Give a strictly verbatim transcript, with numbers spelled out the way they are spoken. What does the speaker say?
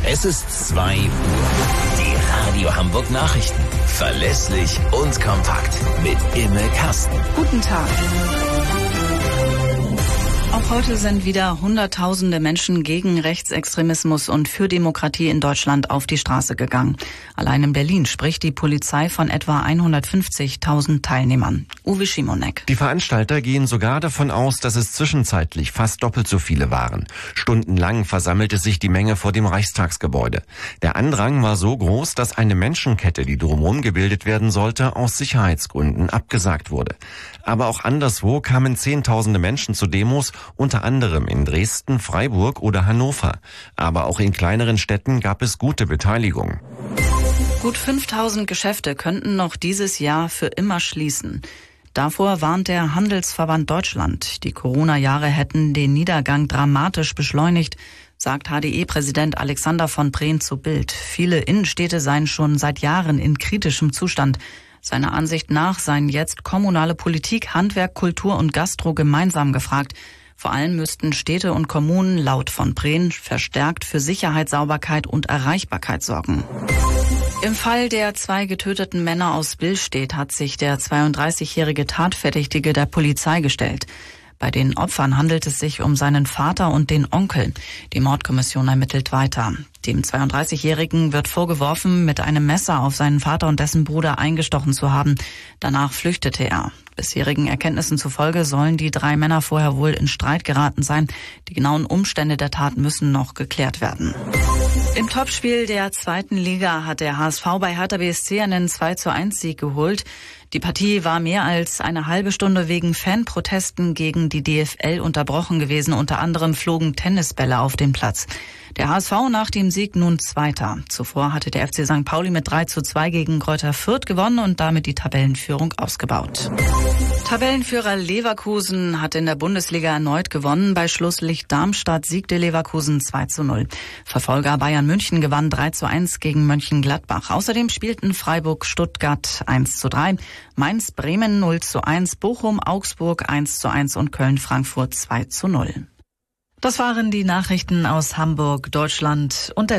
Es ist zwei Uhr. Die Radio Hamburg Nachrichten. Verlässlich und kompakt. Mit Imme Kasten. Guten Tag. Auch heute sind wieder Hunderttausende Menschen gegen Rechtsextremismus und für Demokratie in Deutschland auf die Straße gegangen. Allein in Berlin spricht die Polizei von etwa hundertfünfzigtausend Teilnehmern. Uwe Schimonek. Die Veranstalter gehen sogar davon aus, dass es zwischenzeitlich fast doppelt so viele waren. Stundenlang versammelte sich die Menge vor dem Reichstagsgebäude. Der Andrang war so groß, dass eine Menschenkette, die drumherum gebildet werden sollte, aus Sicherheitsgründen abgesagt wurde. Aber auch anderswo kamen Zehntausende Menschen zu Demos, unter anderem in Dresden, Freiburg oder Hannover. Aber auch in kleineren Städten gab es gute Beteiligung. Gut fünftausend Geschäfte könnten noch dieses Jahr für immer schließen. Davor warnt der Handelsverband Deutschland. Die Corona-Jahre hätten den Niedergang dramatisch beschleunigt, sagt H D E-Präsident Alexander von Prehn zu Bild. Viele Innenstädte seien schon seit Jahren in kritischem Zustand. Seiner Ansicht nach seien jetzt kommunale Politik, Handwerk, Kultur und Gastro gemeinsam gefragt. Vor allem müssten Städte und Kommunen laut von Prehn verstärkt für Sicherheit, Sauberkeit und Erreichbarkeit sorgen. Im Fall der zwei getöteten Männer aus Billstedt hat sich der zweiunddreißigjährige Tatverdächtige der Polizei gestellt. Bei den Opfern handelt es sich um seinen Vater und den Onkel. Die Mordkommission ermittelt weiter. Dem zweiunddreißigjährigen wird vorgeworfen, mit einem Messer auf seinen Vater und dessen Bruder eingestochen zu haben. Danach flüchtete er. Bisherigen Erkenntnissen zufolge sollen die drei Männer vorher wohl in Streit geraten sein. Die genauen Umstände der Tat müssen noch geklärt werden. Im Topspiel der zweiten Liga hat der H S V bei Hertha B S C einen zwei zu eins Sieg geholt. Die Partie war mehr als eine halbe Stunde wegen Fanprotesten gegen die D F L unterbrochen gewesen. Unter anderem flogen Tennisbälle auf den Platz. Der H S V nach dem Sieg nun Zweiter. Zuvor hatte der F C Sankt Pauli mit drei zu zwei gegen Greuther Fürth gewonnen und damit die Tabellenführung ausgebaut. Tabellenführer Leverkusen hat in der Bundesliga erneut gewonnen. Bei Schlusslicht Darmstadt siegte Leverkusen zwei zu null. Verfolger Bayern München gewann drei zu eins gegen Mönchengladbach. Außerdem spielten Freiburg Stuttgart eins zu drei, Mainz Bremen null zu eins, Bochum Augsburg eins zu eins und Köln Frankfurt zwei zu null. Das waren die Nachrichten aus Hamburg, Deutschland und der